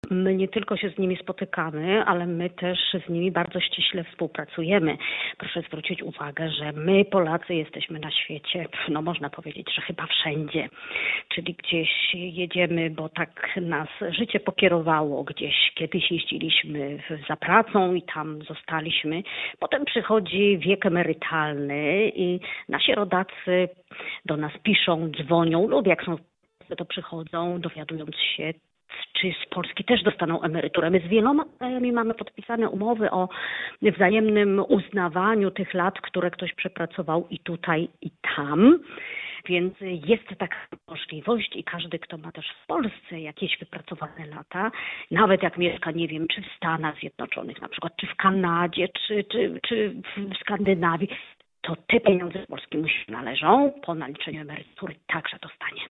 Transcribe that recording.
My nie tylko się z nimi spotykamy, ale my też z nimi bardzo ściśle współpracujemy. Proszę zwrócić uwagę, że my Polacy jesteśmy na świecie, no można powiedzieć, że chyba wszędzie. Czyli gdzieś jedziemy, bo tak nas życie pokierowało, gdzieś kiedyś jeździliśmy za pracą i tam zostaliśmy. Potem przychodzi wiek emerytalny i nasi rodacy do nas piszą, dzwonią lub jak są to przychodzą, dowiadując się, czy z Polski też dostaną emeryturę. My z wieloma krajami mamy podpisane umowy o wzajemnym uznawaniu tych lat, które ktoś przepracował i tutaj, i tam. Więc jest taka możliwość i każdy, kto ma też w Polsce jakieś wypracowane lata, nawet jak mieszka, nie wiem, czy w Stanach Zjednoczonych na przykład, czy w Kanadzie, czy w Skandynawii, to te pieniądze z Polski mu się należą. Po naliczeniu emerytury także dostanie.